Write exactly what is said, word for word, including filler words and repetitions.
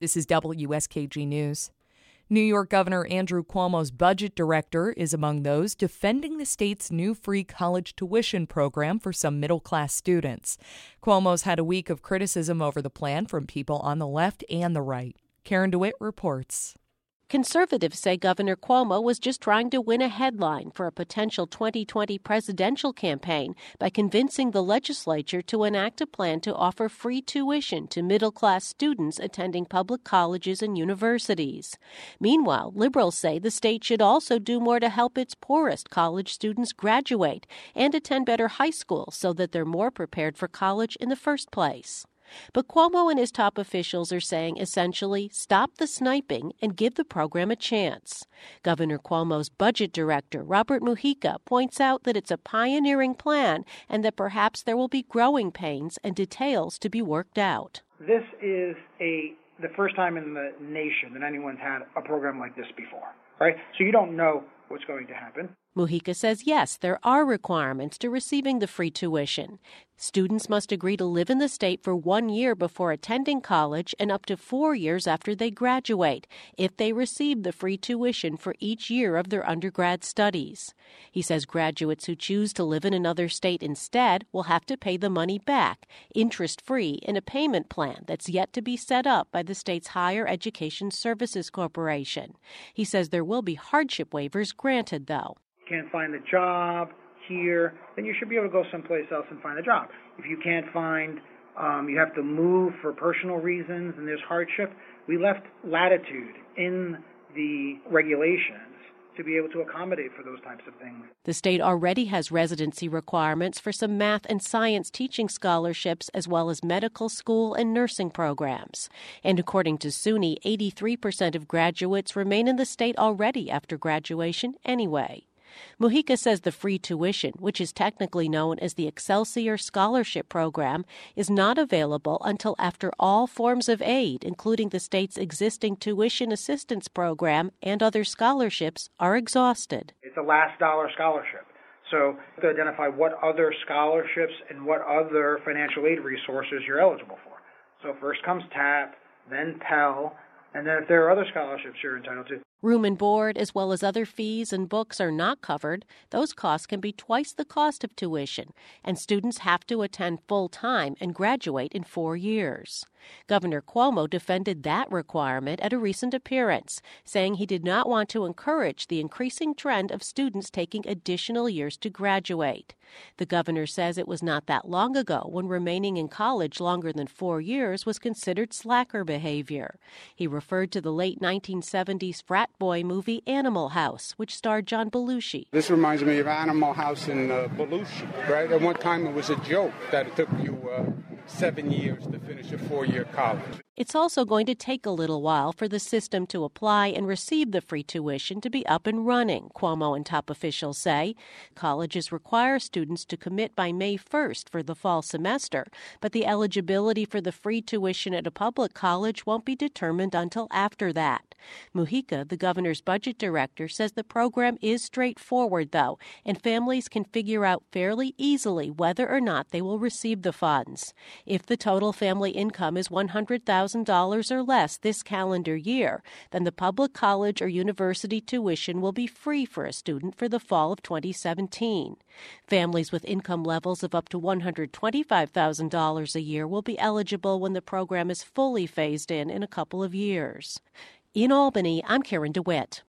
This is W S K G News. New York Governor Andrew Cuomo's budget director is among those defending the state's new free college tuition program for some middle-class students. Cuomo's had a week of criticism over the plan from people on the left and the right. Karen DeWitt reports. Conservatives say Governor Cuomo was just trying to win a headline for a potential twenty twenty presidential campaign by convincing the legislature to enact a plan to offer free tuition to middle-class students attending public colleges and universities. Meanwhile, liberals say the state should also do more to help its poorest college students graduate and attend better high school so that they're more prepared for college in the first place. But Cuomo and his top officials are saying essentially stop the sniping and give the program a chance. Governor Cuomo's budget director, Robert Mujica, points out that it's a pioneering plan and that perhaps there will be growing pains and details to be worked out. This is a the first time in the nation that anyone's had a program like this before, right? So you don't know what's going to happen. Mujica says, yes, there are requirements to receiving the free tuition. Students must agree to live in the state for one year before attending college and up to four years after they graduate, if they receive the free tuition for each year of their undergrad studies. He says graduates who choose to live in another state instead will have to pay the money back, interest-free, in a payment plan that's yet to be set up by the state's Higher Education Services Corporation. He says there will be hardship waivers granted, though. Can't find a job here, then you should be able to go someplace else and find a job. If you can't find, um, you have to move for personal reasons and there's hardship, we left latitude in the regulations to be able to accommodate for those types of things. The state already has residency requirements for some math and science teaching scholarships as well as medical school and nursing programs. And according to SUNY, eighty-three percent of graduates remain in the state already after graduation anyway. Mujica says the free tuition, which is technically known as the Excelsior Scholarship Program, is not available until after all forms of aid, including the state's existing tuition assistance program and other scholarships, are exhausted. It's a last dollar scholarship. So to identify what other scholarships and what other financial aid resources you're eligible for. So first comes TAP, then Pell, and then if there are other scholarships you're entitled to. Room and board, as well as other fees and books, are not covered. Those costs can be twice the cost of tuition, and students have to attend full-time and graduate in four years. Governor Cuomo defended that requirement at a recent appearance, saying he did not want to encourage the increasing trend of students taking additional years to graduate. The governor says it was not that long ago when remaining in college longer than four years was considered slacker behavior. He referred to the late nineteen seventies frat boy movie Animal House, which starred John Belushi. This reminds me of Animal House in uh, Belushi, right? At one time it was a joke that it took you uh, seven years to finish a four-year college. It's also going to take a little while for the system to apply and receive the free tuition to be up and running, Cuomo and top officials say. Colleges require students to commit by May first for the fall semester, but the eligibility for the free tuition at a public college won't be determined until after that. Mujica, the governor's budget director, says the program is straightforward, though, and families can figure out fairly easily whether or not they will receive the funds. If the total family income is one hundred thousand dollars or less this calendar year, then the public college or university tuition will be free for a student for the fall of twenty seventeen. Families with income levels of up to one hundred twenty-five thousand dollars a year will be eligible when the program is fully phased in in a couple of years. In Albany, I'm Karen DeWitt.